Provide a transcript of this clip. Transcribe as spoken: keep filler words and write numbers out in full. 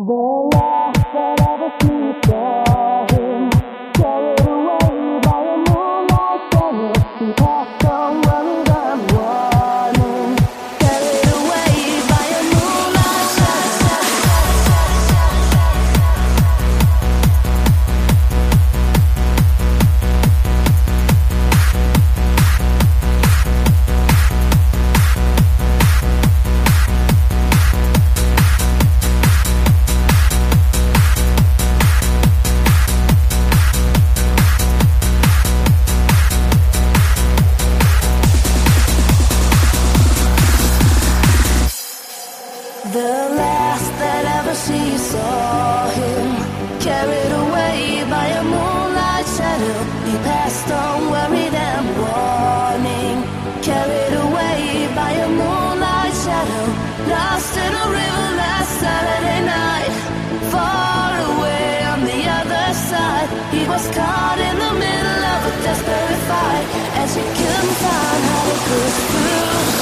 The last that ever she saw him, carried away by a moonlight shadow. He passed on worried and warning, carried away by a moonlight shadow. Lost in a river last Saturday night, far away on the other side. He was caught in the middle of a desperate fight, and she couldn't find how to push through.